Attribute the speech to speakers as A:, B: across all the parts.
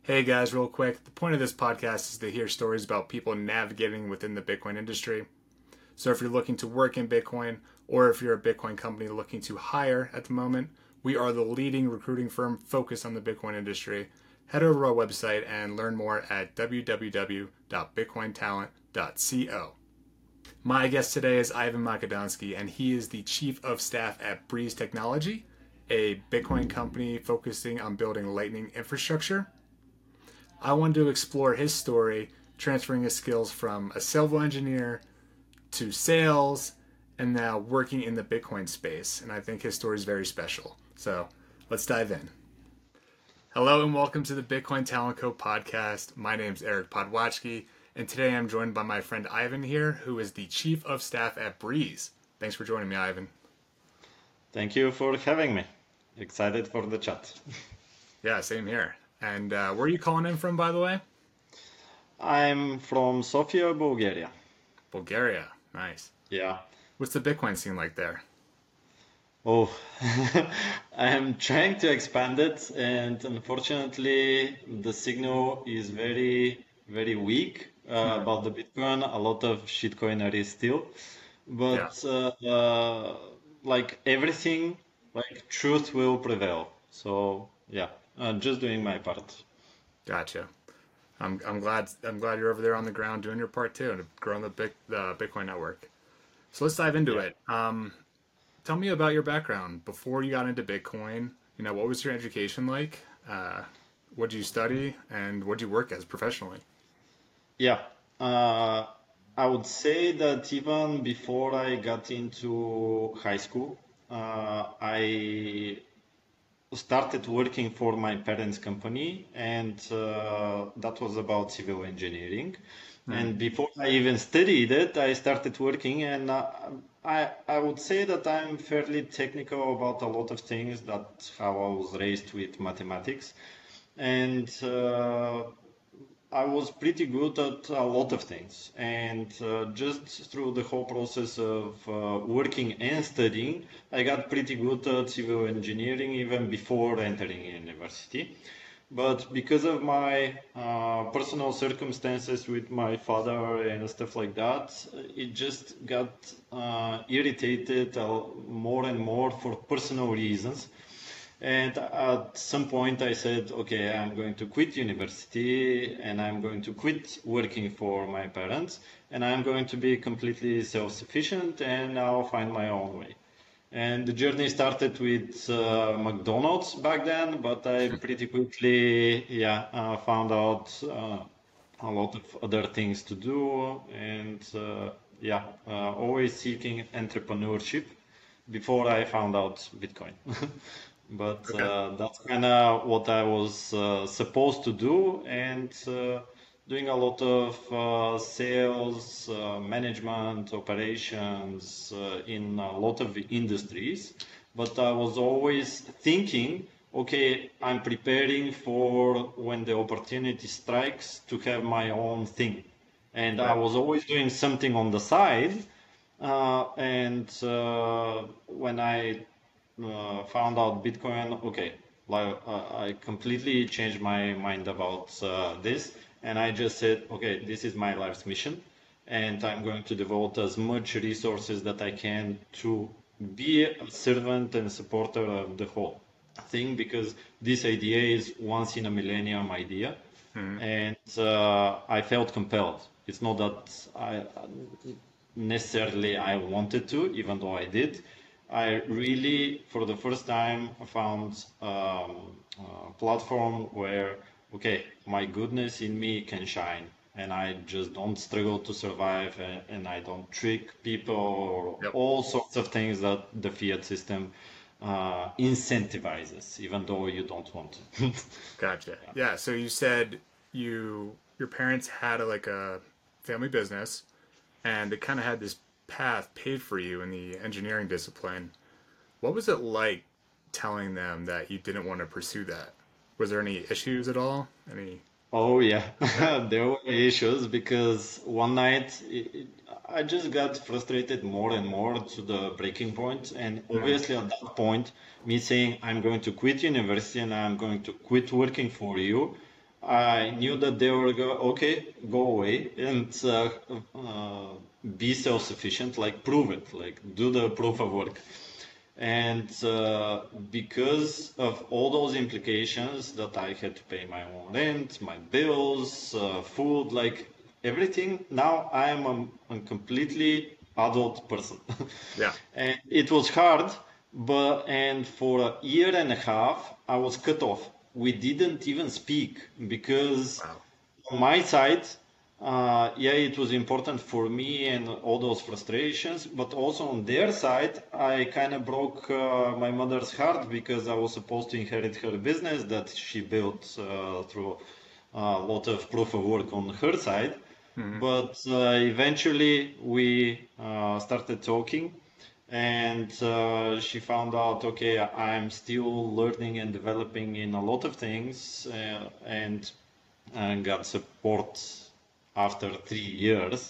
A: Hey guys, real quick. The point of this podcast is to hear stories about people navigating within the Bitcoin industry. So if you're looking to work in Bitcoin, or if you're a Bitcoin company looking to hire at the moment, we are the leading recruiting firm focused on the Bitcoin industry. Head over to our website and learn more at www.bitcointalent.co. My guest today is Ivan Makedonsky, and he is the Chief of Staff at Breeze Technology, a Bitcoin company focusing on building Lightning infrastructure. I wanted to explore his story, transferring his skills from a civil engineer to sales and now working in the Bitcoin space. And I think his story is very special. So let's dive in. Hello and welcome to the Bitcoin Talent Co podcast. My name is Eric Podwatchki, and today I'm joined by my friend Ivan here, who is the Chief of Staff at Breeze. Thanks for joining me, Ivan.
B: Thank you for having me. Excited for the chat.
A: Yeah, same here. And where are you calling in from, by the way?
B: I'm from Sofia, Bulgaria.
A: Bulgaria. Nice.
B: Yeah.
A: What's the Bitcoin scene like there?
B: Oh, I'm trying to expand it, and unfortunately, the signal is very, very weak about the Bitcoin. A lot of shitcoinery still,
A: Yeah,
B: but like everything, like truth will prevail. So yeah, just doing my part.
A: gotcha. I'm glad you're over there on the ground doing your part too and growing the Bitcoin network. So let's dive into
B: Yeah.
A: it. Tell me about your background before you got into Bitcoin. What was your education like? What did you study, and what did you work as professionally?
B: Yeah, uh, I would say that even before I got into high school, I started working for my parents' company, and that was about civil engineering.
A: Hmm.
B: And before I even studied it, I started working, and I would say that I'm fairly technical about a lot of things. That's how I was raised with mathematics, and I was pretty good at a lot of things, and just through the whole process of working and studying, I got pretty good at civil engineering even before entering university. But because of my personal circumstances with my father and stuff like that, it just got irritated more and more for personal reasons. And at some point, I said, okay, I'm going to quit university and I'm going to quit working for my parents and I'm going to be completely self sufficient and I'll find my own way. And the journey started with McDonald's back then, but I pretty quickly, found out a lot of other things to do and always seeking entrepreneurship before I found out Bitcoin. But
A: Okay.
B: that's kind of what I was supposed to do, and doing a lot of sales, management, operations in a lot of industries. But I was always thinking, okay, I'm preparing for when the opportunity strikes to have my own thing. And I
A: Right.
B: was always doing something on the side. And when I found out Bitcoin, okay, like I completely changed my mind about this, and I just said, okay, this is my life's mission, and I'm going to devote as much resources that I can to be a servant and supporter of the whole thing because this idea is once in a millennium idea,
A: Hmm.
B: and I felt compelled. It's not that I necessarily I wanted to, even though I did. I really, for the first time, found a platform where, okay, my goodness in me can shine, and I just don't struggle to survive, and I don't trick people or
A: Yep.
B: all sorts of things that the fiat system incentivizes, even though you don't want to.
A: Gotcha. Yeah. So you said your parents had like a family business, and they kind of had this path paved for you in the engineering discipline. What was it like telling them that you didn't want to pursue that? Was there any issues at all? Any?
B: Oh yeah,
A: Yeah.
B: there were issues because one night I just got frustrated more and more to the breaking point, and
A: Hmm.
B: obviously at that point, me saying I'm going to quit university and I'm going to quit working for you, I knew that they were okay, go away and be self-sufficient, like prove it, like do the proof of work. And because of all those implications that I had to pay my own rent, my bills, food, like everything, now I am a completely adult person.
A: Yeah.
B: And it was hard, and for a year and a half, I was cut off. We didn't even speak because
A: Wow.
B: on my side, yeah, it was important for me and all those frustrations, but also on their side, I kind of broke my mother's heart because I was supposed to inherit her business that she built through a lot of proof of work on her side.
A: Hmm.
B: But eventually we started talking, and she found out, okay, I'm still learning and developing in a lot of things, and got support after 3 years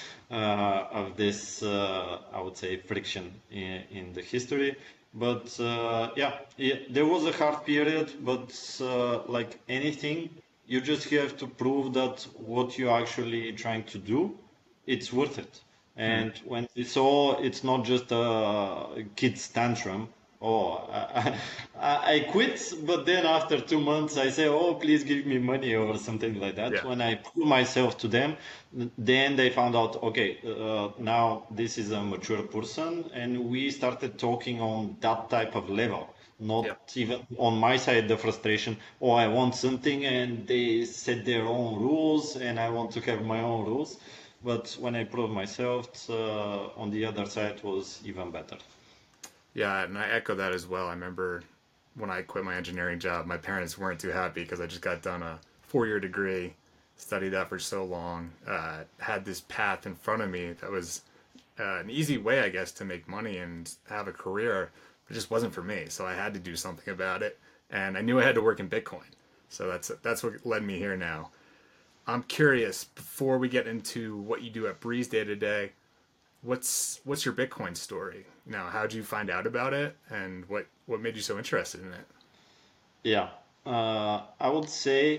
B: of this, I would say, friction in the history. But yeah, there was a hard period, but like anything, you just have to prove that what you're actually trying to do, it's worth it.
A: Hmm.
B: And when it's not just a kid's tantrum. Oh, I quit, but then after 2 months, I say, "Oh, please give me money" or something like that.
A: Yeah.
B: When I prove myself to them, then they found out, okay, now this is a mature person, and we started talking on that type of level. Not
A: Yeah.
B: even on my side, the frustration, oh, I want something, and they set their own rules, and I want to have my own rules. But when I proved myself, on the other side was even better.
A: Yeah, and I echo that as well. I remember when I quit my engineering job, my parents weren't too happy because I just got done a 4 year degree, studied that for so long, had this path in front of me that was an easy way, I guess, to make money and have a career. It just wasn't for me, so I had to do something about it, and I knew I had to work in Bitcoin. So that's what led me here now. I'm curious before we get into what you do at Breeze day to day. What's your Bitcoin story? Now, how'd you find out about it, and what made you so interested in it?
B: Yeah, I would say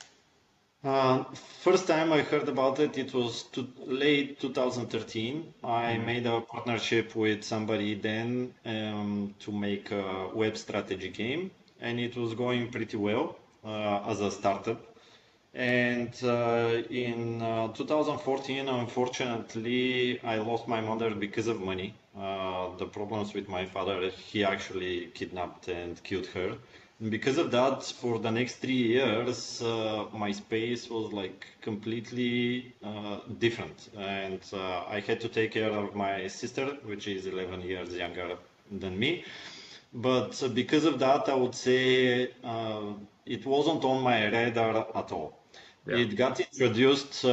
B: first time I heard about it, it was late 2013. I
A: Mm,
B: made a partnership with somebody then to make a web strategy game, and it was going pretty well as a startup. And in 2014, unfortunately, I lost my mother because of money. The problems with my father, he actually kidnapped and killed her. And because of that, for the next 3 years, my space was like completely different. And I had to take care of my sister, which is 11 years younger than me. But because of that, I would say it wasn't on my radar at all.
A: yeah.
B: It got introduced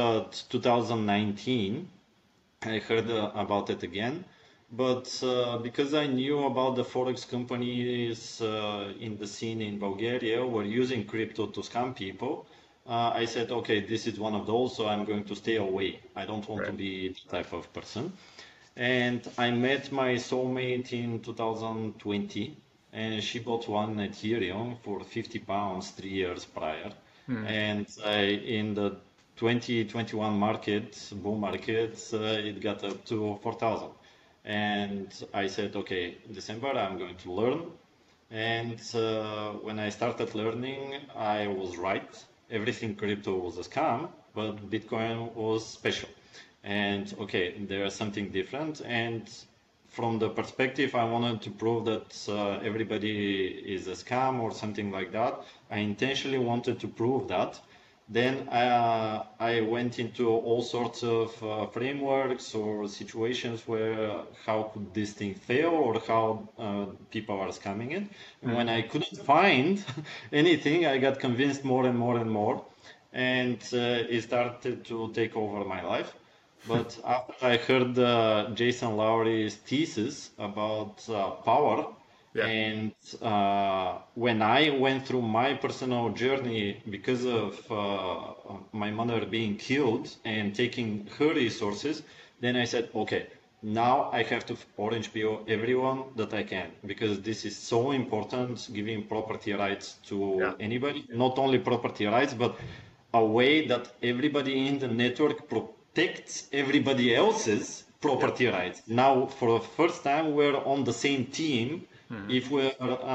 B: 2019. I heard about it again, but because I knew about the forex companies in the scene in Bulgaria were using crypto to scam people, I said, okay, this is one of those, so I'm going to stay away. I don't want to
A: Right.
B: be the type of person. And I met my soulmate in 2020, and she bought one Ethereum for £50 3 years prior.
A: Mm,
B: And in the 2021 market, bull market, it got up to 4,000. And I said, okay, December, I'm going to learn. And when I started learning, I was right. Everything crypto was a scam, but Bitcoin was special. And okay, there's something different. And from the perspective, I wanted to prove that everybody is a scam or something like that. I intentionally wanted to prove that. Then I went into all sorts of frameworks or situations where how could this thing fail or how people are scamming it. And when
A: mm,
B: I couldn't find anything, I got convinced more and more and more, and it started to take over my life. But after I heard Jason Lowry's thesis about power,
A: yeah.
B: and when I went through my personal journey because of my mother being killed and taking her resources, then I said, okay, Now I have to orange PO everyone that I can, because this is so important, giving property rights
A: Yeah.
B: to anybody, not only property rights, but a way that everybody in the network protects everybody else's
A: Yep.
B: property rights. Now, for the first time, we're on the same team
A: Hmm.
B: if we're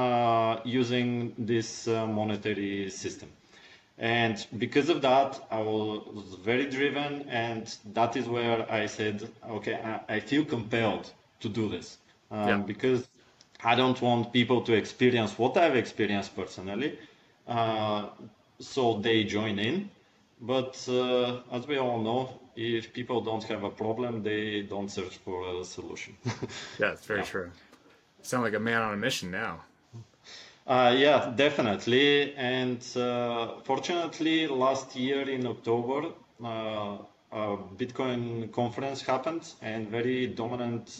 B: using this monetary system. And because of that, I was very driven, and that is where I said, okay, I feel compelled to do this
A: Yeah.
B: because I don't want people to experience what I've experienced personally. Uh, so they join in. But as we all know, if people don't have a problem, they don't search for a solution.
A: Yeah, it's very
B: Yeah.
A: true. Sound like a man on a mission now.
B: Yeah, definitely. And fortunately, last year in October, a Bitcoin conference happened, and very dominant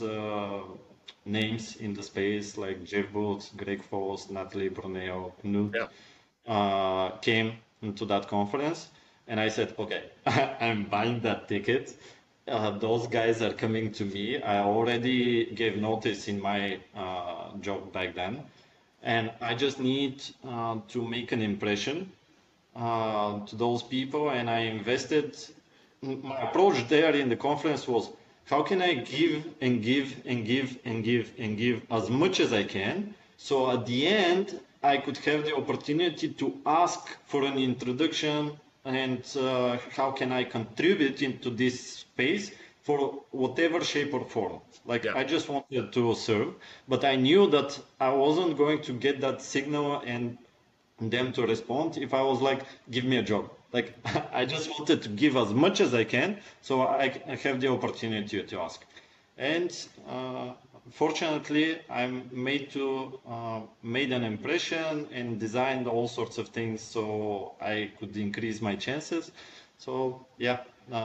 B: names in the space like Jeff Booth, Greg Foss, Natalie Bruneo, Knut
A: Yeah.
B: came to that conference. And I said, okay, I'm buying that ticket. Those guys are coming to me. I already gave notice in my job back then, and I just need to make an impression to those people. And I invested. My approach there in the conference was, how can I give and give and give and give and give as much as I can, so at the end I could have the opportunity to ask for an introduction, and how can I contribute into this space for whatever shape or form. Like,
A: Yeah.
B: I just wanted to serve, but I knew that I wasn't going to get that signal and them to respond if I was like, give me a job. Like, I just wanted to give as much as I can, so I have the opportunity to ask. And fortunately, I'm made an impression and designed all sorts of things so I could increase my chances. So yeah,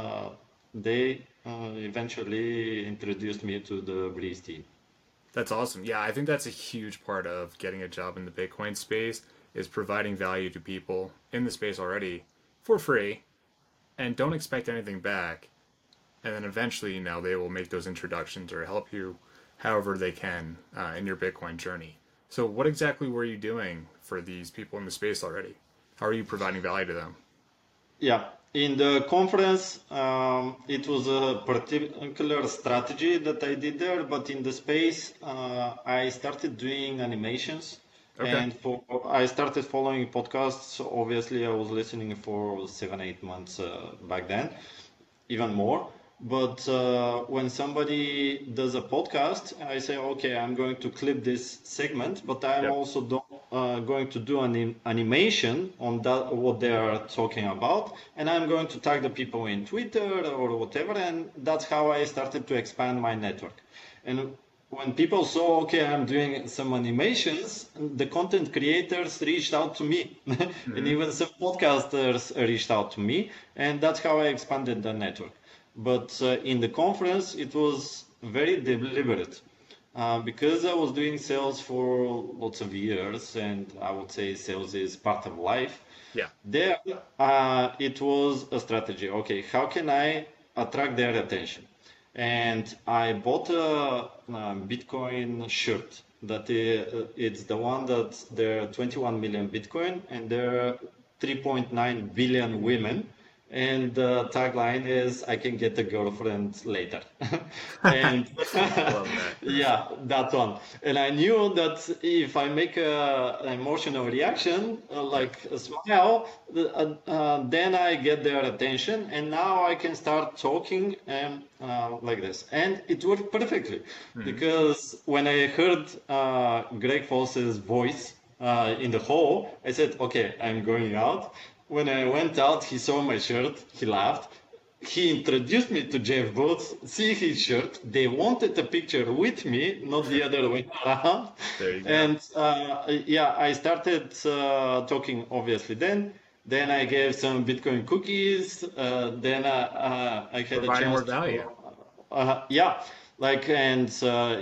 B: they eventually introduced me to the Breeze team.
A: That's awesome. Yeah, I think that's a huge part of getting a job in the Bitcoin space is providing value to people in the space already for free and don't expect anything back. And then eventually, they will make those introductions or help you however they can in your Bitcoin journey. So, what exactly were you doing for these people in the space already? How are you providing value to them?
B: Yeah, in the conference, it was a particular strategy that I did there, but in the space, I started doing animations,
A: Okay.
B: and I started following podcasts. Obviously, I was listening for 7, 8 months back then, even more. But when somebody does a podcast, I say, okay, I'm going to clip this segment, but I'm
A: Yep.
B: also going to do an animation on that, what they are talking about, and I'm going to tag the people in Twitter or whatever, and that's how I started to expand my network. And when people saw, okay, I'm doing some animations, the content creators reached out to me, and
A: Hmm.
B: even some podcasters reached out to me, and that's how I expanded the network. But in the conference, it was very deliberate. Because I was doing sales for lots of years, and I would say sales is part of life.
A: Yeah.
B: There, it was a strategy. Okay, how can I attract their attention? And I bought a Bitcoin shirt. It's the one that there are 21 million Bitcoin, and there are 3.9 billion women. And the tagline is, I can get a girlfriend later. And
A: Love that.
B: yeah, that one. And I knew that if I make an emotional reaction,
A: Yeah.
B: like a smile, then I get their attention, and now I can start talking and like this. And it worked perfectly,
A: Hmm.
B: because when I heard Greg Foss's voice in the hall, I said, okay, I'm going out. When I went out, he saw my shirt, he laughed. He introduced me to Jeff Booth, see his shirt. They wanted a picture with me, not the other way around.
A: There you go.
B: And yeah, I started talking obviously then. Then I gave some Bitcoin cookies. Then I had a
A: Providing
B: chance
A: more
B: to,
A: value.
B: yeah, like, and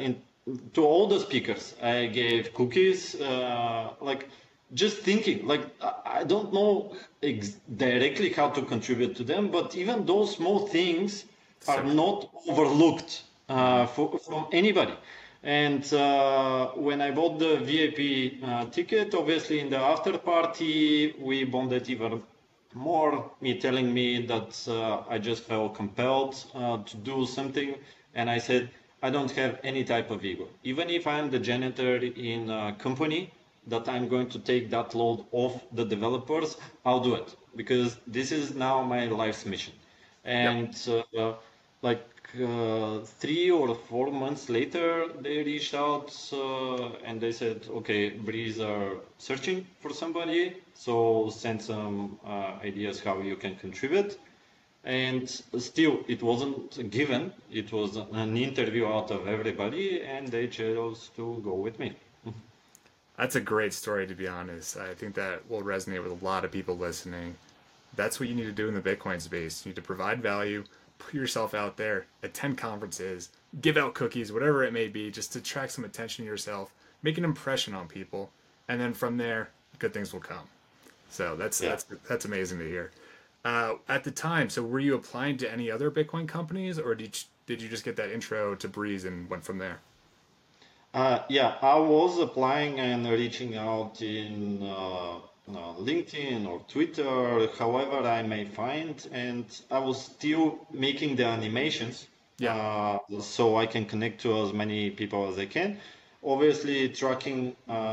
B: to all the speakers, I gave cookies. Like, just thinking, like, I don't know directly how to contribute to them, but even those small things are
A: So true.
B: not overlooked from anybody. And when I bought the VIP ticket, obviously in the after party, we bonded even more. Me telling me that I just felt compelled to do something. And I said, I don't have any type of ego. Even if I'm the janitor in a company, that I'm going to take that load off the developers, I'll do it because this is now my life's mission.
A: Yep.
B: And like 3 or 4 months later, they reached out and they said, "Okay, Breeze are searching for somebody, so send some ideas how you can contribute." And still, it wasn't given. It was an interview out of everybody, and they chose to go with me.
A: That's a great story, to be honest. I think that will resonate with a lot of people listening. That's what you need to do in the Bitcoin space. You need to provide value, put yourself out there, attend conferences, give out cookies, whatever it may be, just to attract some attention to yourself, make an impression on people, and then from there, good things will come. So
B: Yeah.
A: that's amazing to hear. At the time, so were you applying to any other Bitcoin companies, or did you just get that intro to Breeze and went from there?
B: Yeah, I was applying and reaching out in LinkedIn or Twitter, however I may find, and I was still making the animations
A: Yeah.
B: so I can connect to as many people as I can. Obviously, tracking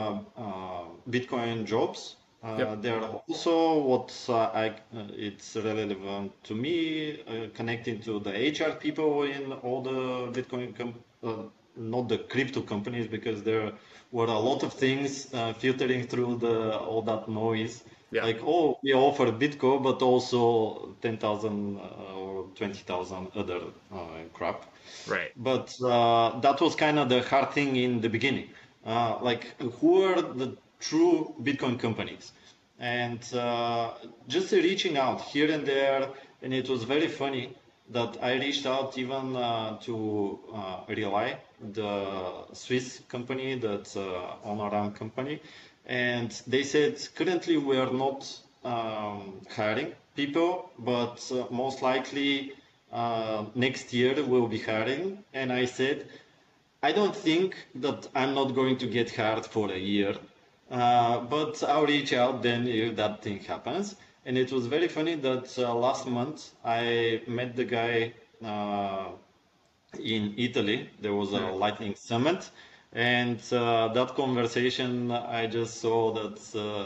B: Bitcoin jobs.
A: Yep.
B: There are also what it's relevant to me, connecting to the HR people in all the not the crypto companies, because there were a lot of things filtering through the all that noise.
A: Yeah.
B: Like, oh, we offer Bitcoin, but also 10,000 or 20,000 other crap.
A: Right.
B: But that was kind of the hard thing in the beginning. Like, who are the true Bitcoin companies? And just reaching out here and there. And it was very funny that I reached out even to Relay, the Swiss company, that's on-around company. And they said, currently we are not hiring people, but most likely next year we'll be hiring. And I said, I don't think that I'm not going to get hired for a year, but I'll reach out then if that thing happens. And it was very funny that last month I met the guy in Italy. There was a
A: Hmm.
B: Lightning Summit, and that conversation I just saw that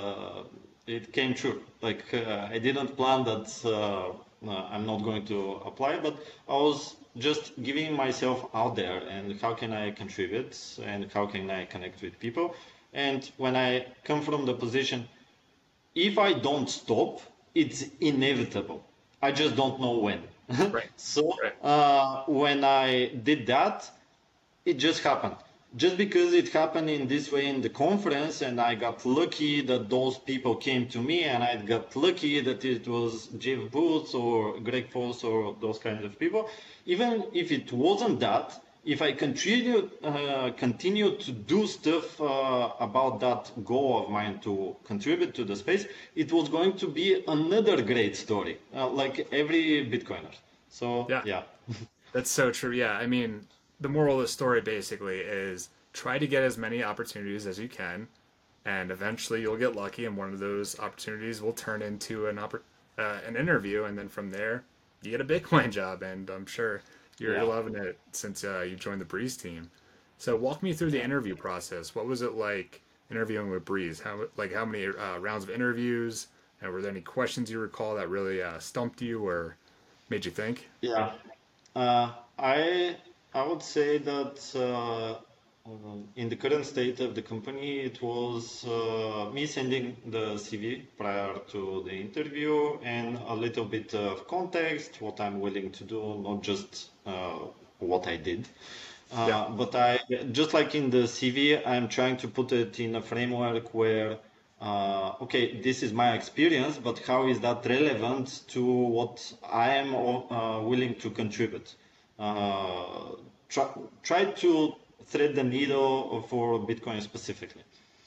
B: it came true. Like I didn't plan that I'm not going to apply, but I was just giving myself out there and how can I contribute and how can I connect with people. And when I come from the position, if I don't stop, it's inevitable. I just don't know when.
A: Right.
B: So
A: Right.
B: when I did that, it just happened. Just because it happened in this way in the conference, and I got lucky that those people came to me, and I got lucky that it was Jeff Booth or Greg Foss or those kinds of people. Even if it wasn't that, if I continue to do stuff about that goal of mine to contribute to the space, it was going to be another great story, like every Bitcoiner. So
A: Yeah.
B: yeah,
A: That's so true. Yeah. I mean, the moral of the story basically is try to get as many opportunities as you can, and eventually you'll get lucky, and one of those opportunities will turn into an interview, and then from there you get a Bitcoin job, and I'm sure you're
B: yeah.
A: loving it since you joined the Breeze team. So walk me through the interview process. What was it like interviewing with Breeze? How many rounds of interviews? And were there any questions you recall that really stumped you or made you think?
B: Yeah. Uh, I I would say that in the current state of the company, it was me sending the CV prior to the interview and a little bit of context, what I'm willing to do, not just what I did.
A: Yeah.
B: But I, just like in the CV, I'm trying to put it in a framework where, okay, this is my experience, but how is that relevant to what I am willing to contribute? Uh, try, try to thread the needle for Bitcoin specifically.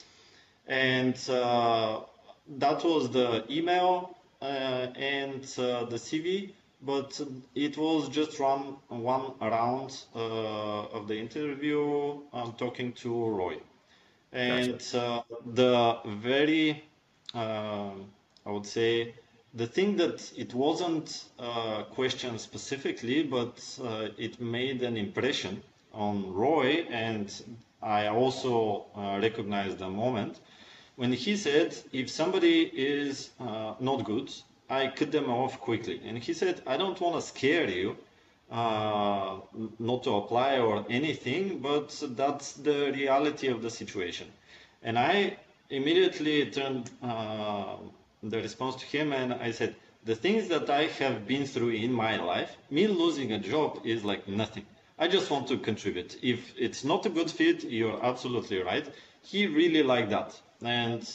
B: And that was the email and the CV. but it was just one round of the interview. I'm talking to Roy,
A: Gotcha.
B: and the very, I would say, the thing that it wasn't questioned specifically, but it made an impression on Roy, and I also recognized the moment when he said, if somebody is not good, I cut them off quickly. And he said, I don't want to scare you uh, not to apply or anything, but that's the reality of the situation. And I immediately turned the response to him and I said, the things that I have been through in my life, me losing a job is like nothing. I just want to contribute. If it's not a good fit, you're absolutely right. He really liked that. And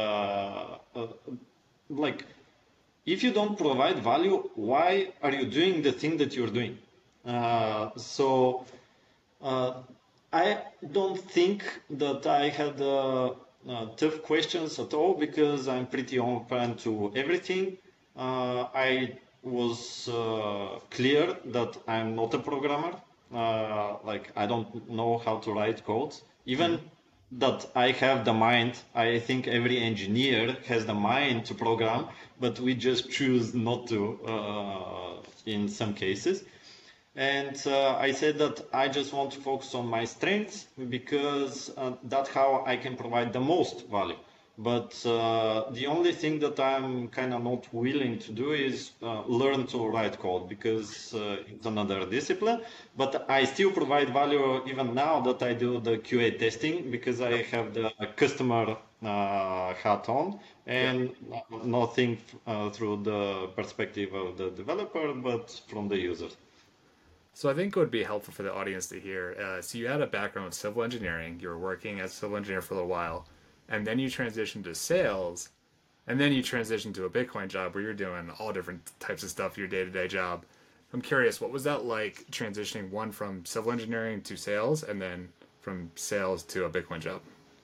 B: like, if you don't provide value, why are you doing the thing that you're doing? So uh, I don't think that I had tough questions at all because I'm pretty open to everything. I was clear that I'm not a programmer. Like I don't know how to write code. Even
A: Hmm.
B: that I have the mind. I think every engineer has the mind to program, but we just choose not to in some cases. And I said that I just want to focus on my strengths because that's how I can provide the most value. But the only thing that I'm kind of not willing to do is learn to write code because it's another discipline. But I still provide value even now that I do the QA testing because I
A: Yep.
B: have the customer hat on
A: Yeah.
B: and nothing through the perspective of the developer, but from the user.
A: So I think it would be helpful for the audience to hear. So you had a background in civil engineering. You were working as a civil engineer for a little while, and then you transitioned to sales, and then you transitioned to a Bitcoin job where you're doing all different types of stuff, your day-to-day job. I'm curious, what was that like transitioning one from civil engineering to sales, and then from sales to a Bitcoin job?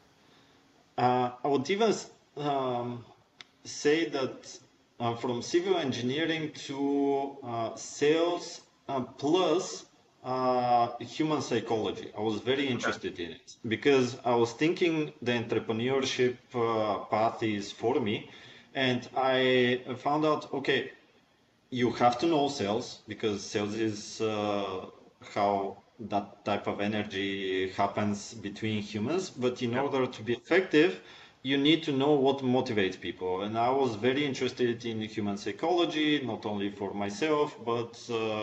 B: I would even um, say that from civil engineering to sales plus human psychology. I was very
A: Okay.
B: interested in it because I was thinking the entrepreneurship path is for me. And I found out, okay, you have to know sales because sales is how that type of energy happens between humans. But in
A: Yep.
B: order to be effective, you need to know what motivates people. And I was very interested in human psychology, not only for myself, but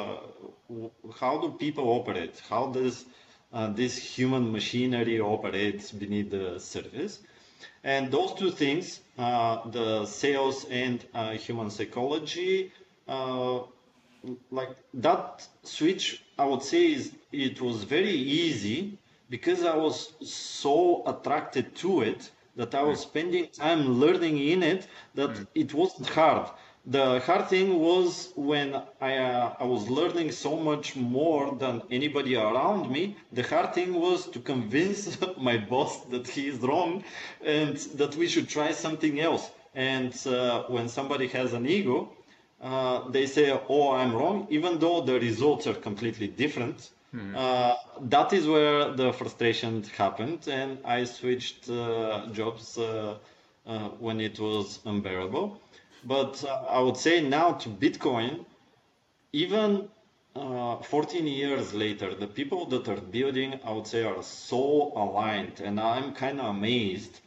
B: how do people operate? How does this human machinery operate beneath the surface? And those two things, the sales and human psychology, uh, like that switch, I would say is it was very easy because I was so attracted to it that I was spending time learning in it that
A: Mm-hmm.
B: it wasn't hard. The hard thing was when I was learning so much more than anybody around me. The hard thing was to convince my boss that he is wrong and that we should try something else. And when somebody has an ego, they say, "Oh, I'm wrong," even though the results are completely different.
A: Mm-hmm.
B: That is where the frustration happened, and I switched jobs when it was unbearable. But I would say now to Bitcoin, even 14 years later, the people that are building, I would say, are so aligned, and I'm kind of amazed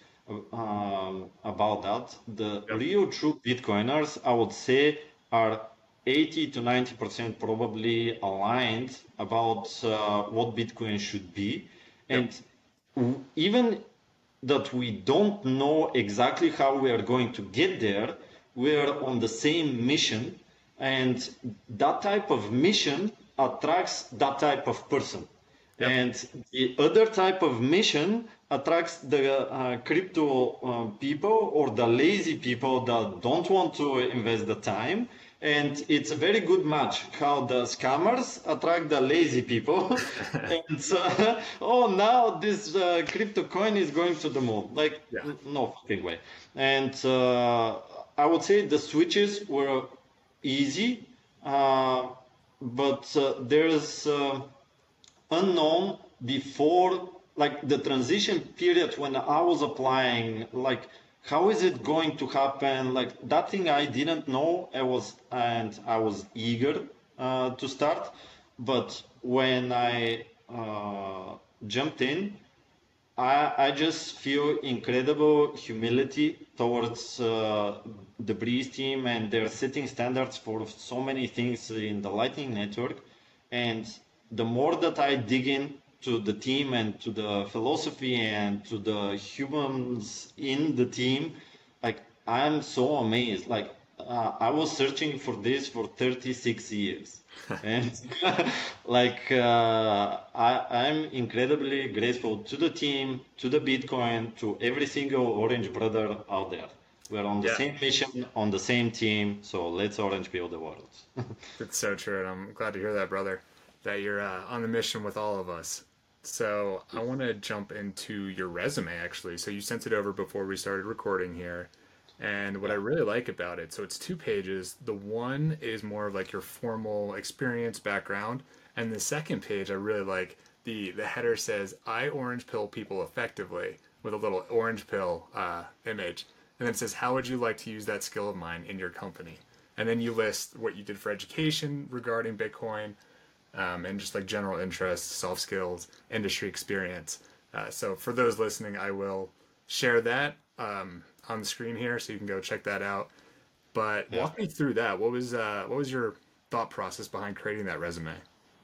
B: about that. The
A: Yep.
B: real true Bitcoiners, I would say, are 80 to 90% probably aligned about what Bitcoin should be.
A: Yep.
B: And even that we don't know exactly how we are going to get there, we're on the same mission, and that type of mission attracts that type of person.
A: Yep.
B: And the other type of mission attracts the crypto people or the lazy people that don't want to invest the time. And it's a very good match how the scammers attract the lazy people. And oh, now this crypto coin is going to the moon. Like,
A: Yeah.
B: no fucking way. And I would say the switches were easy uh, but there's unknown before, like the transition period when I was applying, like how is it going to happen? Like that thing I didn't know. I was eager to start, but when I jumped in, I just feel incredible humility towards the Breeze team, and they're setting standards for so many things in the Lightning Network. And the more that I dig in to the team and to the philosophy and to the humans in the team, like I'm so amazed. Like I was searching for this for 36 years. And I'm incredibly grateful to the team, to the Bitcoin, to every single Orange brother out there. We're on the
A: Yeah,
B: same mission, on the same team, so let's Orange build the world.
A: it's so true, and I'm glad to hear that, brother, that you're on the mission with all of us. So I want to jump into your resume, actually. So you sent it over before we started recording here. And what I
B: Yeah,
A: really like about it, so it's 2 pages. The one is more of like your formal experience background, and the second page I really like. The header says, "I orange pill people effectively," with a little orange pill image, and then it says, "How would you like to use that skill of mine in your company?" And then you list what you did for education regarding Bitcoin, and just like general interests, soft skills, industry experience. So for those listening, I will share that on the screen here, so you can go check that out. But
B: yeah.
A: walk me through that. What was your thought process behind creating that resume?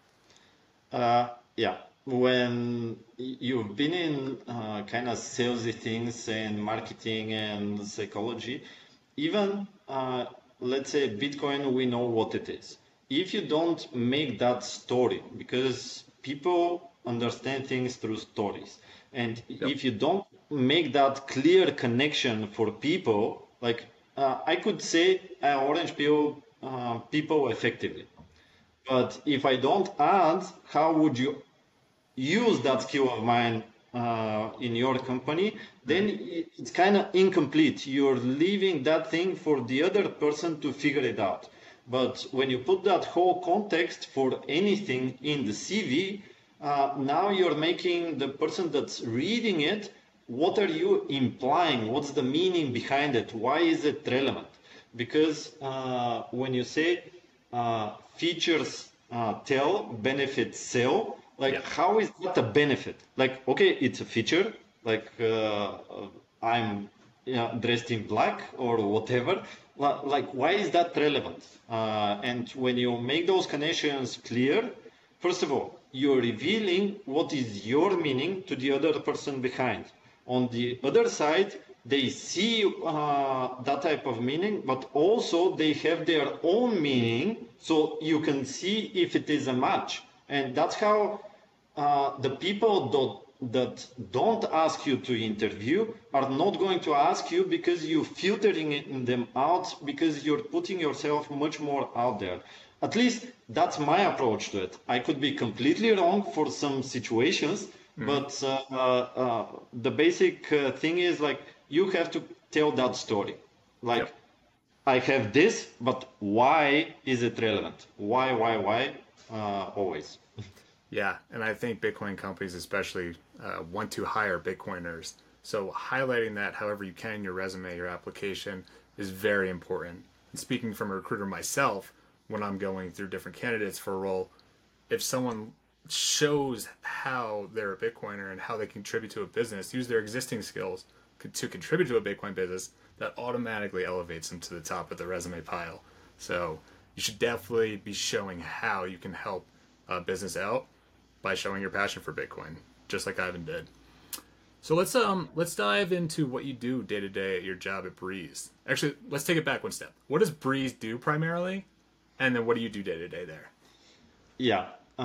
B: Yeah, when you've been in kind of salesy things and marketing and psychology, even let's say Bitcoin, we know what it is. If you don't make that story, because people understand things through stories, and
A: Yep.
B: if you don't make that clear connection for people, like I could say Orange Pill people effectively. But if I don't add, how would you use that skill of mine in your company? Then
A: Mm-hmm.
B: it's kind of incomplete. You're leaving that thing for the other person to figure it out. But when you put that whole context for anything in the CV, now you're making the person that's reading it, what are you implying? What's the meaning behind it? Why is it relevant? Because when you say features tell, benefits sell,
A: Yeah.
B: like how is that a benefit? Like, okay, it's a feature, like I'm dressed in black or whatever. Like, why is that relevant? And when you make those connections clear, first of all, you're revealing what is your meaning to the other person behind. On the other side, they see that type of meaning, but also they have their own meaning, so you can see if it is a match. And that's how the people that don't ask you to interview are not going to ask you, because you're filtering them out, because you're putting yourself much more out there. At least that's my approach to it. I could be completely wrong for some situations,
A: Mm-hmm.
B: but the basic thing is like you have to tell that story.
A: Yep.
B: Like, I have this, but why is it relevant? Why? Always.
A: Yeah, and I think Bitcoin companies especially want to hire Bitcoiners. So highlighting that however you can in your resume, your application is very important. And speaking from a recruiter myself, when I'm going through different candidates for a role, if someone shows how they're a Bitcoiner and how they contribute to a business, use their existing skills to contribute to a Bitcoin business, that automatically elevates them to the top of the resume pile. So you should definitely be showing how you can help a business out by showing your passion for Bitcoin, just like Ivan did. So let's dive into what you do day to day at your job at Breeze. Actually, let's take it back one step. What does Breeze do primarily, and then what do you do day to day there?
B: Yeah.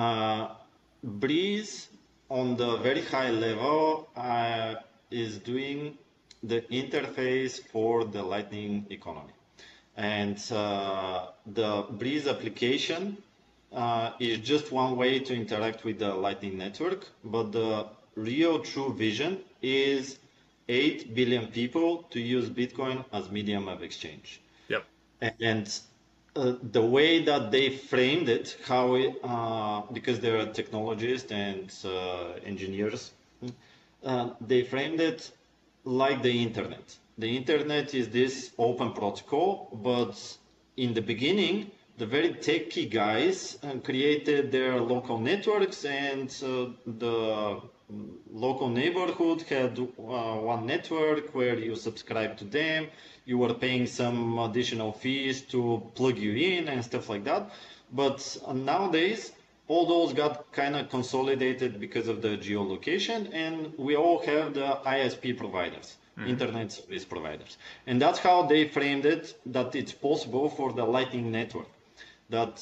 B: Breeze on the very high level is doing the interface for the Lightning economy. And the Breeze application is just one way to interact with the Lightning Network, but the real true vision is 8 billion people to use Bitcoin as medium of exchange.
A: Yep.
B: And the way that they framed it, how because they're technologists and engineers, they framed it like the internet. The internet is this open protocol, but in the beginning, the very techie guys created their local networks, and the local neighborhood had one network where you subscribe to them. You were paying some additional fees to plug you in and stuff like that. But nowadays, all those got kind of consolidated because of the geolocation, and we all have the ISP providers, internet service providers. And that's how they framed it, that it's possible for the Lightning Network, that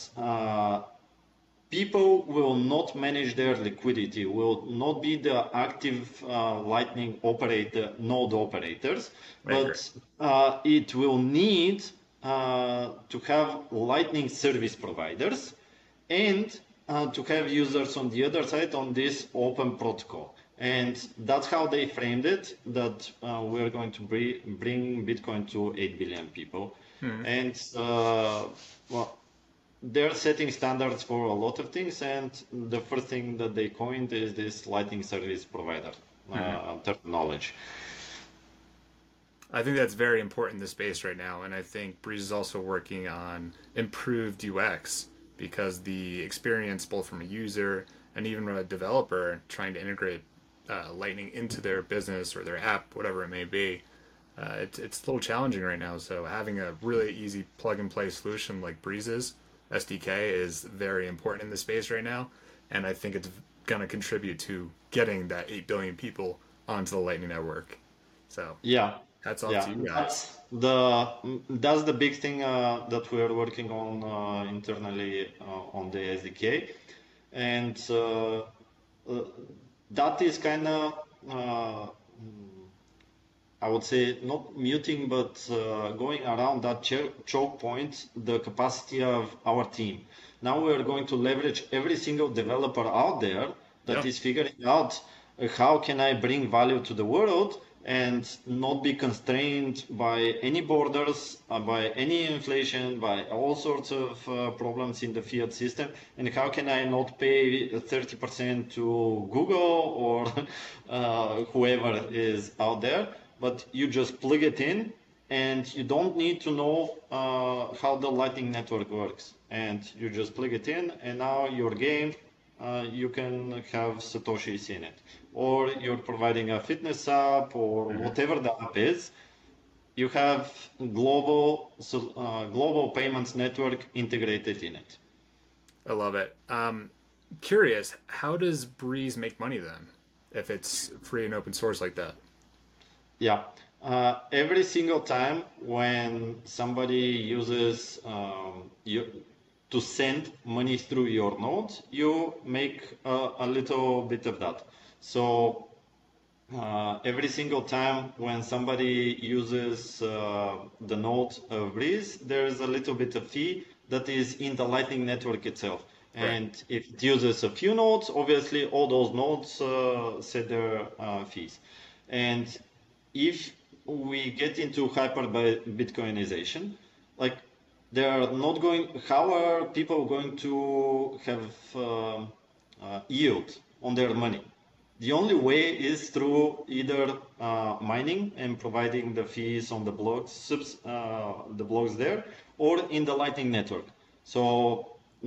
B: people will not manage their liquidity, will not be the active Lightning node operators, but it will need to have Lightning service providers and to have users on the other side on this open protocol. And that's how they framed it, that we're going to bring Bitcoin to 8 billion people. And well, they're setting standards for a lot of things, and the first thing that they coined is this Lightning service provider terminology.
A: I think that's very important in the space right now, and I think Breeze is also working on improved UX, because the experience both from a user and even from a developer trying to integrate Lightning into their business or their app, whatever it may be, it's a little challenging right now. So having a really easy plug and play solution like Breeze's SDK is very important in the space right now, and I think it's going to contribute to getting that 8 billion people onto the Lightning Network. So
B: yeah,
A: hats off to you guys.
B: That's the big thing that we are working on internally on the SDK, and that is kind of I would say not muting, but going around that choke point, the capacity of our team. Now we are going to leverage every single developer out there that is figuring out how can I bring value to the world and not be constrained by any borders, by any inflation, by all sorts of problems in the fiat system, and how can I not pay 30% to Google or whoever is out there. But you just plug it in, and you don't need to know how the Lightning Network works. And you just plug it in, and now your game, you can have Satoshis in it. Or you're providing a fitness app or whatever the app is, you have global payments network integrated in it.
A: I love it. Curious, how does Breeze make money then, if it's free and open source like that?
B: Yeah. Every single time when somebody uses to send money through your node, you make a little bit of that. So every single time when somebody uses the node of Breeze, there's a little bit of fee that is in the Lightning Network itself. And if it uses a few nodes, obviously all those nodes set their fees. And if we get into hyper Bitcoinization, like they are not going, how are people going to have yield on their money? The only way is through either mining and providing the fees on the blocks, the blocks there, or in the Lightning Network. So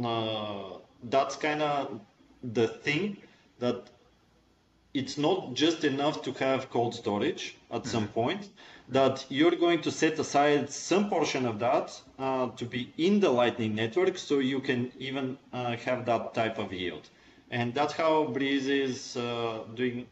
B: that's kind of the thing, that it's not just enough to have cold storage at some point, that you're going to set aside some portion of that to be in the Lightning Network, so you can even have that type of yield. And that's how Breeze is doing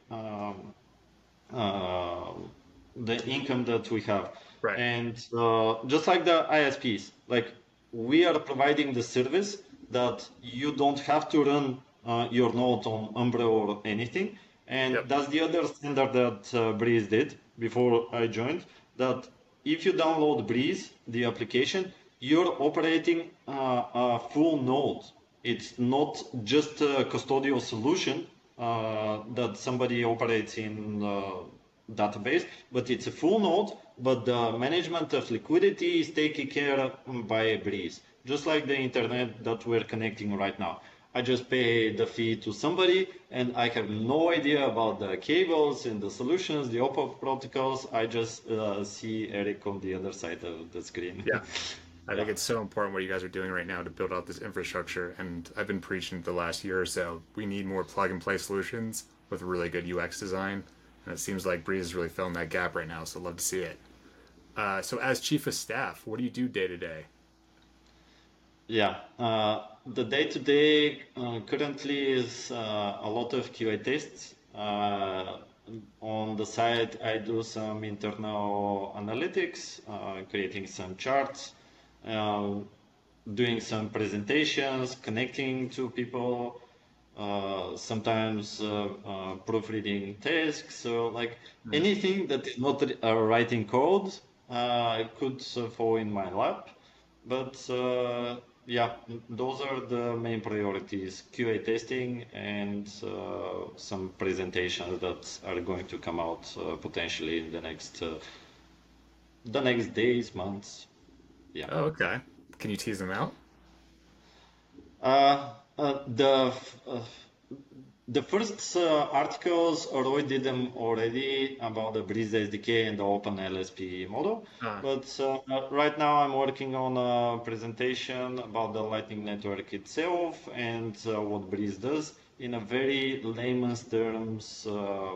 B: the income that we have. And just like the ISPs, like we are providing the service that you don't have to run your node on Umbra or anything. And that's the other standard that Breeze did before I joined, that if you download Breeze, the application, you're operating a full node. It's not just a custodial solution that somebody operates in the database, but it's a full node, but the management of liquidity is taken care of by Breeze. just like the internet that we're connecting right now. I just pay the fee to somebody, and I have no idea about the cables and the solutions, the OPA protocols. I just see Eric on the other side of the screen.
A: Yeah. I
B: Yeah.
A: think it's so important what you guys are doing right now to build out this infrastructure. And I've been preaching the last year or so, we need more plug and play solutions with really good UX design. And it seems like Breeze is really filling that gap right now. So I'd love to see it. So as chief of staff, what do you do day to day?
B: Yeah, the day-to-day currently is a lot of QA tests. On the side, I do some internal analytics, creating some charts, uh, doing some presentations, connecting to people, sometimes proofreading tasks. So like
A: Mm.
B: anything that is not writing code could fall in my lap. But yeah, those are the main priorities: QA testing and some presentations that are going to come out potentially in the next days, months. Yeah.
A: Oh, okay. Can you tease them out?
B: Uh, uh, the f- uh, the first articles, Roy did them already about the Breeze SDK and the Open LSP model.
A: Uh,
B: But right now I'm working on a presentation about the Lightning Network itself and what Breeze does in a very layman's terms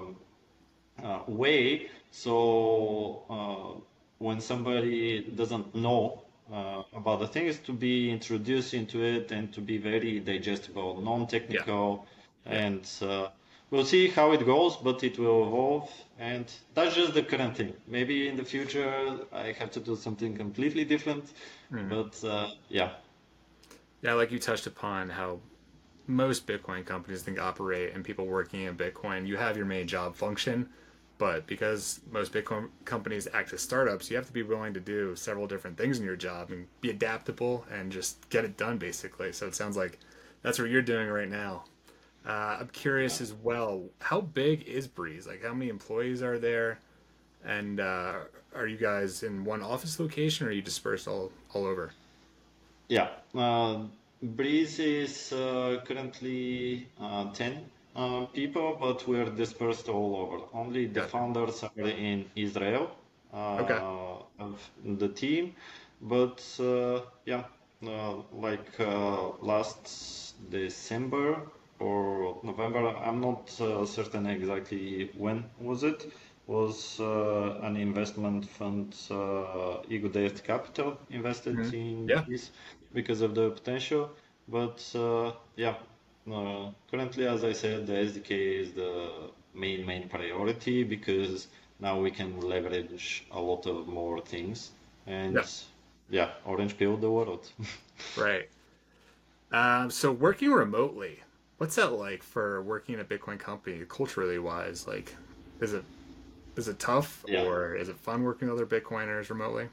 B: way. So when somebody doesn't know about the things, to be introduced into it and to be very digestible,
A: yeah,
B: non-technical,
A: yeah.
B: and we'll see how it goes, but it will evolve. And that's just the current thing. Maybe in the future I have to do something completely different,
A: Mm.
B: but yeah,
A: Yeah, like you touched upon how most Bitcoin companies think operate and people working in Bitcoin, you have your main job function, but because most Bitcoin companies act as startups, you have to be willing to do several different things in your job and be adaptable and just get it done basically. So it sounds like that's what you're doing right now. I'm curious as well, how big is Breeze? Like, how many employees are there? And are you guys in one office location or are you dispersed all over?
B: yeah. Breeze is currently 10 people, but we're dispersed all over. Only the
A: Gotcha.
B: founders are in Israel
A: Okay.
B: of the team, but yeah, like last December or November, I'm not certain exactly when was it. Was an investment fund, Ego Dev Capital, invested
A: Mhm.
B: in
A: Yeah.
B: Breeze because of the potential. But yeah, currently, as I said, the SDK is the main priority because now we can leverage a lot of more things. And
A: Yeah.
B: yeah, Orange pilled the world.
A: Right. So working remotely, what's that like for working in a Bitcoin company, culturally wise? Like, is it is it tough
B: Yeah.
A: or is it fun working with other Bitcoiners remotely?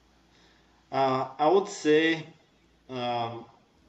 B: I would say um,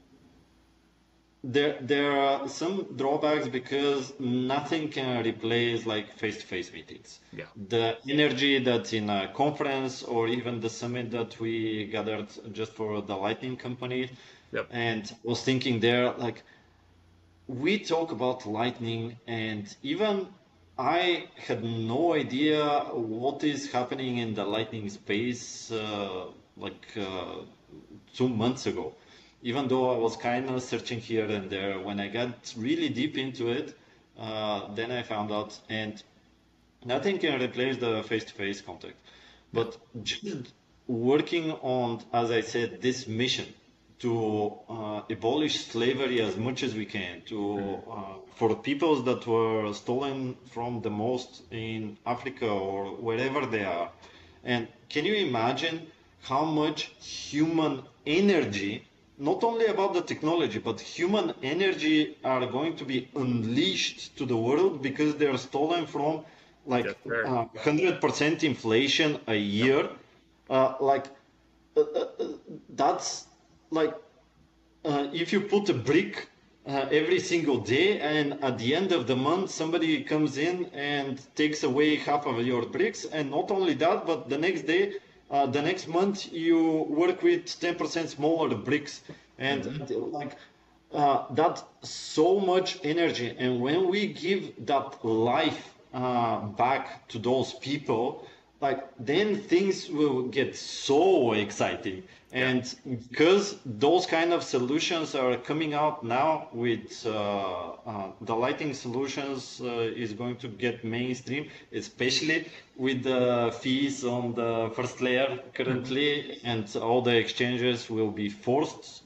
B: there are some drawbacks because nothing can replace like face-to-face meetings.
A: Yeah.
B: The energy that in a conference or even the summit that we gathered just for the Lightning company,
A: Yep.
B: and was thinking there like we talk about Lightning, and even I had no idea what is happening in the Lightning space like 2 months ago. Even though I was kind of searching here and there, when I got really deep into it, then I found out, and nothing can replace the face-to-face contact.
A: Yeah.
B: But just working on, as I said, this mission to abolish slavery as much as we can, to
A: Mhm.
B: for peoples that were stolen from the most in Africa or wherever they are. And can you imagine how much human energy, not only about the technology, but human energy are going to be unleashed to the world because they are stolen from like
A: That's fair.
B: 100% inflation a
A: Yep.
B: year? Like that's like if you put a brick every single day, and at the end of the month somebody comes in and takes away half of your bricks, and not only that, but the next day the next month you work with 10% smaller bricks, and
A: Hmm.
B: like that so much energy. And when we give that life back to those people, like then things will get so exciting.
A: Yeah.
B: And because those kind of solutions are coming out now with the lighting solutions is going to get mainstream, especially with the fees on the first layer
A: Hmm.
B: currently, and all the exchanges will be forced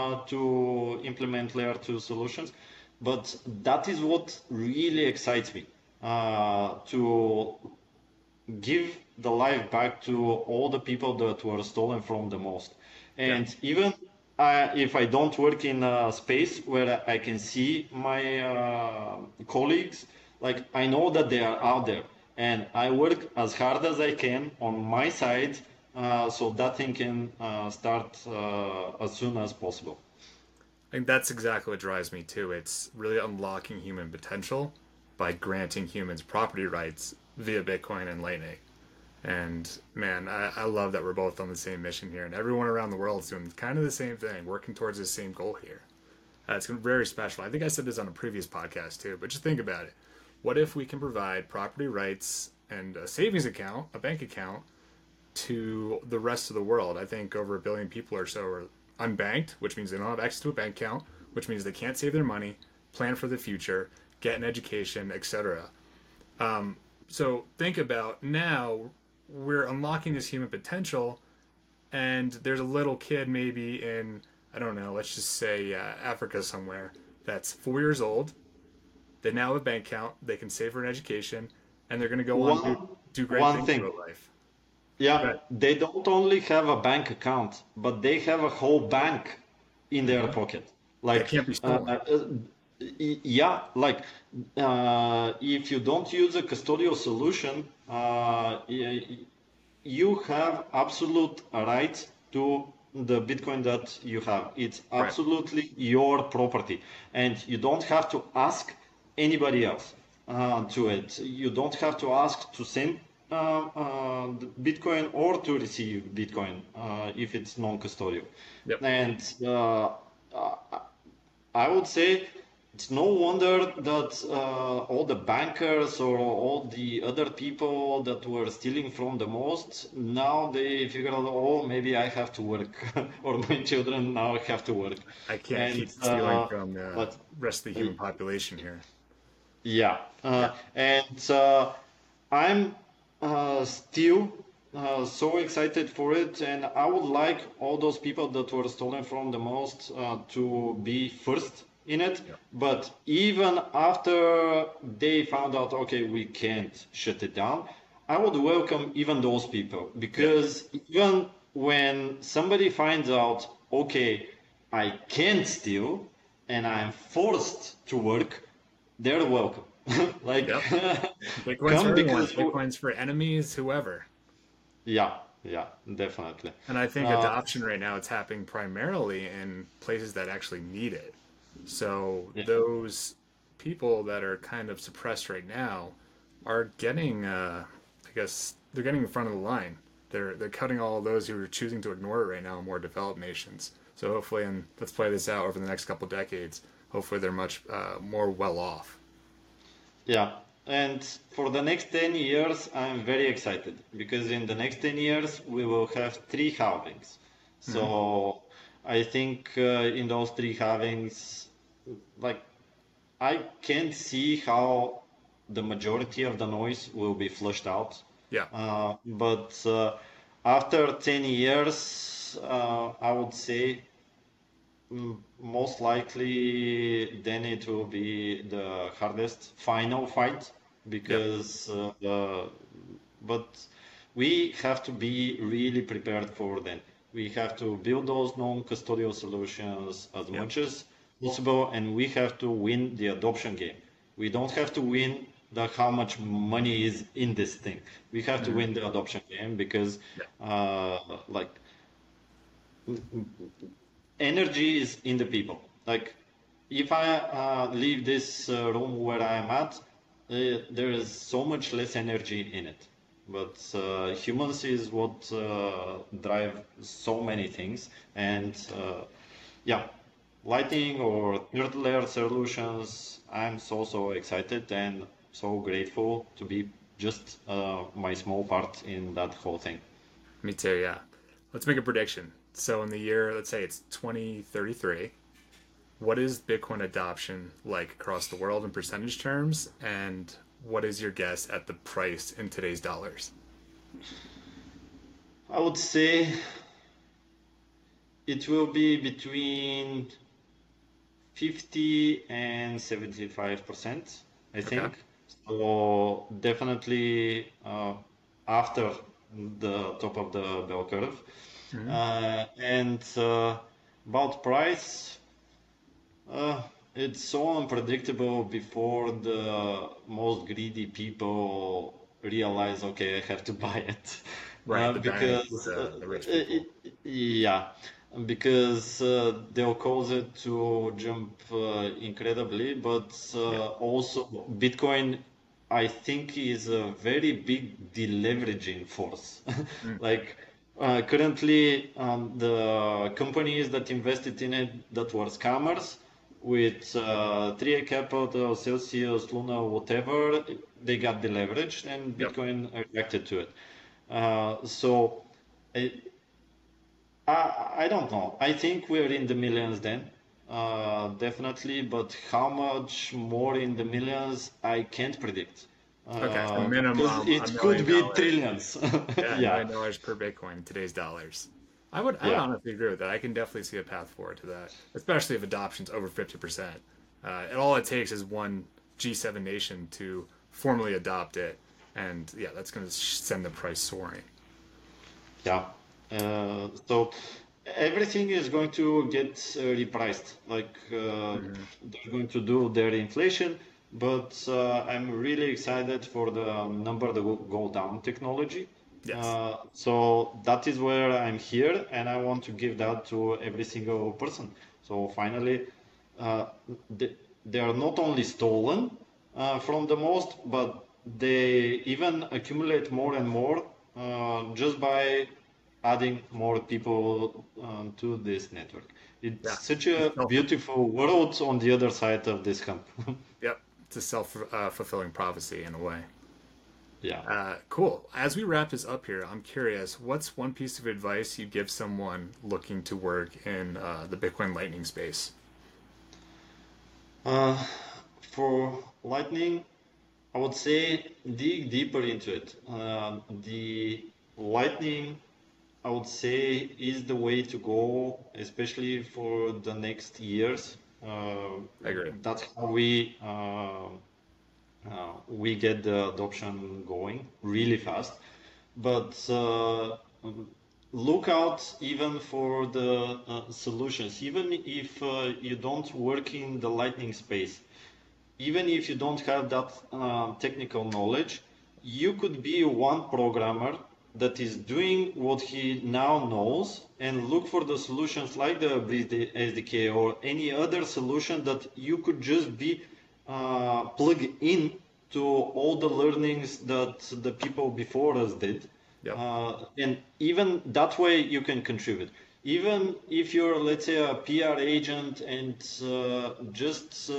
B: to implement layer 2 solutions. But that is what really excites me, to give the life back to all the people that were stolen from the most.
A: Yeah.
B: And even if I don't work in a space where I can see my colleagues, like I know that they are out there, and I work as hard as I can on my side, so that thing can start as soon as possible.
A: I think that's exactly what drives me too. It's really unlocking human potential by granting humans property rights via Bitcoin and Lightning. And man, I love that we're both on the same mission here, and everyone around the world is doing kind of the same thing, working towards the same goal here. It's very special. I think I said this on a previous podcast too, but just think about it. What if we can provide property rights and a savings account, a bank account, to the rest of the world? I think over a billion people or so are unbanked, which means they don't have access to a bank account, which means they can't save their money, plan for the future, get an education, etc. So think about now we're unlocking this human potential, and there's a little kid maybe in, I don't know, let's just say Africa somewhere, that's 4 years old. They now have a bank account. They can save for an education, and they're going to go on to
B: One,
A: do great
B: one
A: things
B: thing.
A: throughout life.
B: Yeah,
A: But
B: they don't only have a bank account, but they have a whole bank in their
A: mm-hmm.
B: pocket.
A: That
B: Like,
A: can't be stolen.
B: yeah, like if you don't use a custodial solution, you have absolute right to the Bitcoin that you have. It's
A: Right.
B: absolutely your property, and you don't have to ask anybody else to it. You don't have to ask to send the Bitcoin or to receive Bitcoin if it's non-custodial.
A: Yep.
B: And I would say it's no wonder that all the bankers or all the other people that were stealing from the most, now they figure out, oh, maybe I have to work, or my children now have to work.
A: I can't
B: And
A: keep stealing from the
B: but
A: rest of the
B: uh,
A: human population here.
B: yeah,
A: Yeah.
B: and I'm still so excited for it, and I would like all those people that were stolen from the most to be first in it.
A: Yeah.
B: But even after they found out, okay, we can't shut it down, I would welcome even those people,
A: Yeah.
B: because even when somebody finds out, okay, I can't steal and I'm forced to work, they're welcome. Like,
A: Yep. Bitcoin's for
B: come
A: everyone.
B: because,
A: Bitcoin's for enemies, whoever.
B: yeah, yeah, definitely.
A: And I think
B: Uh,
A: adoption right now it's happening primarily in places that actually need it. So
B: yeah,
A: those people that are kind of suppressed right now are getting, I guess, they're getting in front of the line. They're cutting all those who are choosing to ignore it right now in more developed nations. So hopefully, and let's play this out over the next couple decades. Hopefully, they're much more well off.
B: yeah. And for the next 10 years, I'm very excited because in the next 10 years, we will have three halvings.
A: Hmm.
B: So I think in those three halvings, like, I can't see how the majority of the noise will be flushed out.
A: Yeah.
B: But after 10 years, I would say most likely then it will be the hardest final fight
A: Yep.
B: because but we have to be really prepared for them. We have to build those non-custodial solutions as
A: Yep.
B: much as possible, and we have to win the adoption game. We don't have to win the how much money is in this thing. We have to
A: Hmm.
B: win the adoption game because
A: Yeah.
B: like energy is in the people. Like if I leave this room where I am at, there is so much less energy in it. but humans is what drive so many things. And yeah, Lightning or third layer solutions, I'm so excited and so grateful to be just my small part in that whole thing.
A: Me too, yeah. Let's make a prediction. So in the year, let's say it's 2033, what is Bitcoin adoption like across the world in percentage terms? And what is your guess at the price in today's dollars?
B: I would say it will be between 50 and 75%, I
A: Okay.
B: think. So definitely after the top of the bell curve.
A: Hmm.
B: And about price, uh, it's so unpredictable before the most greedy people realize, okay, I have to buy it.
A: Right, the banks,
B: Because,
A: the rich people.
B: yeah, because they'll cause it to jump incredibly, but
A: Yeah.
B: also Bitcoin, I think, is a very big deleveraging force.
A: Mm.
B: Like, currently, the companies that invested in it that were scammers with 3A Capital, Celsius, Luna, whatever, they got deleveraged and
A: Yep.
B: Bitcoin reacted to it. So I, I don't know. I think we're in the millions then, definitely, but how much more in the millions, I can't predict.
A: Okay, so
B: Because
A: minimum a
B: it
A: million
B: could be
A: dollars.
B: trillions.
A: Yeah,
B: Yeah,
A: $1 million per Bitcoin in today's dollars. I would
B: yeah.
A: honestly agree with that. I can definitely see a path forward to that, especially if adoption's over 50%. And all it takes is one G7 nation to formally adopt it, and yeah, that's going to send the price soaring.
B: Yeah. So everything is going to get repriced. Like
A: Hmm.
B: they're going to do their inflation, but I'm really excited for the number to go down technology.
A: Yes.
B: So that is where I'm here, and I want to give that to every single person. So finally, uh, they, they are not only stolen from the most, but they even accumulate more and more just by adding more people to this network. It's
A: Yeah.
B: such
A: It's
B: a
A: self.
B: beautiful world on the other side of this hump.
A: Yep. It's a self fulfilling prophecy in a way.
B: Yeah.
A: Cool. As we wrap this up here, I'm curious, what's one piece of advice you give someone looking to work in the Bitcoin Lightning space?
B: Uh, for Lightning, I would say dig deeper into it. The Lightning, I would say, is the way to go, especially for the next years. Uh,
A: I agree.
B: that's how we get the adoption going really fast. But look out even for the solutions, even if you don't work in the Lightning space, even if you don't have that technical knowledge, you could be one programmer that is doing what he now knows and look for the solutions like the Breeze SDK or any other solution that you could just be plug in to all the learnings that the people before us did.
A: Yep.
B: And even that way you can contribute. Even if you're, let's say, a PR agent and just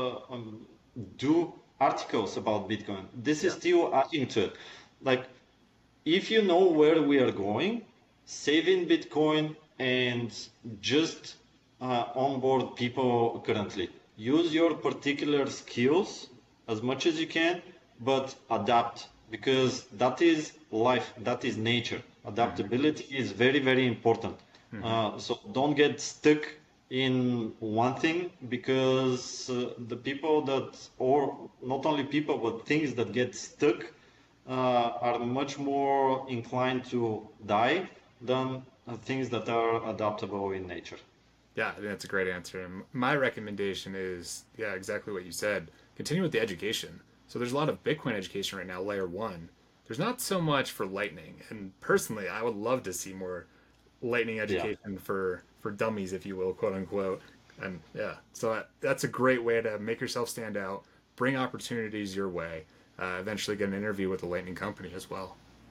B: do articles about Bitcoin, this is
A: Yeah.
B: still adding to it. Like, if you know where we are going, save in Bitcoin and just onboard people currently. Use your particular skills as much as you can, but adapt because that is life, that is nature.
A: Hmm.
B: Adaptability is very important.
A: Hmm.
B: So don't get stuck in one thing because the people that, or not only people, but things that get stuck are much more inclined to die than things that are adaptable in nature.
A: Yeah, I think that's a great answer. And my recommendation is, yeah, exactly what you said. Continue with the education. So there's a lot of Bitcoin education right now, layer one. There's not so much for Lightning. And personally, I would love to see more Lightning
B: Yeah.
A: education for dummies, if you will, quote unquote. And yeah, so that's a great way to make yourself stand out, bring opportunities your way, eventually get an interview with the Lightning company as well.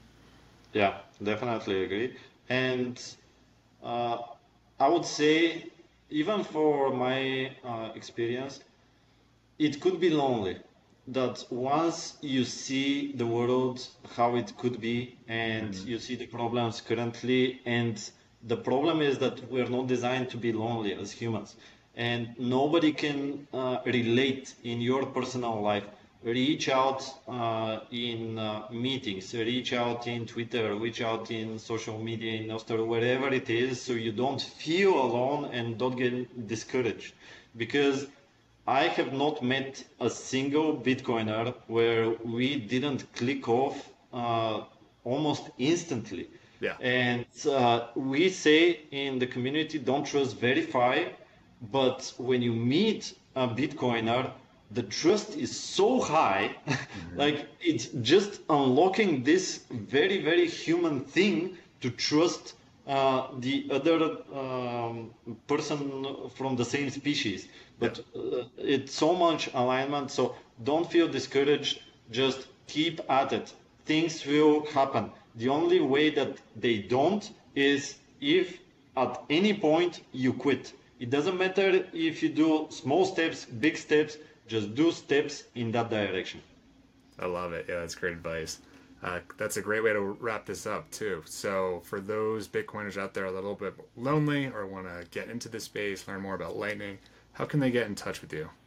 B: Yeah, definitely agree. And uh, I would say, even for my experience, it could be lonely. That once you see the world how it could be, and
A: Mhm.
B: you see the problems currently, and the problem is that we're not designed to be lonely as humans, and nobody can relate in your personal life. Reach out in meetings, reach out in Twitter, reach out in social media, in Nostr, wherever it is, so you don't feel alone and don't get discouraged. Because I have not met a single Bitcoiner where we didn't click off almost instantly.
A: Yeah.
B: And we say in the community, don't trust, verify. But when you meet a Bitcoiner, the trust is so high,
A: Mhm.
B: like it's just unlocking this very, very human thing to trust the other person from the same species.
A: Yeah.
B: But it's so much alignment, so don't feel discouraged. Just keep at it. Things will happen. The only way that they don't is if at any point you quit. It doesn't matter if you do small steps, big steps, just do steps in that direction.
A: I love it. Yeah, that's great advice. That's a great way to wrap this up too. So for those Bitcoiners out there a little bit lonely or want to get into the space, learn more about Lightning, how can they get in touch with you?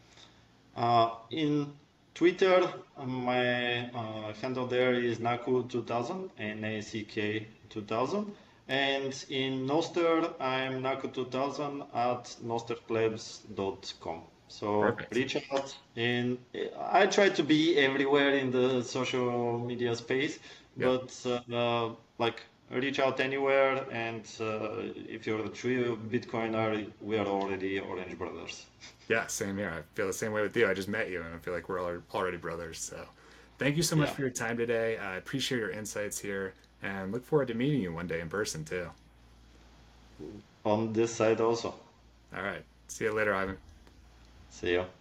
B: In Twitter, my handle there is Naku2000, Nack 2000. And in Noster, I'm Naku2000 at nosterplebs.com. So
A: Perfect.
B: reach out. And I try to be everywhere in the social media space,
A: Yeah.
B: but like reach out anywhere. And if you're a true Bitcoiner, we are already Orange Brothers.
A: Yeah, same here. I feel the same way with you. I just met you and I feel like we're already brothers. So thank you so much
B: Yeah.
A: for your time today. I appreciate your insights here and look forward to meeting you one day in person too.
B: On this side also.
A: All right. See you later, Ivan.
B: See you.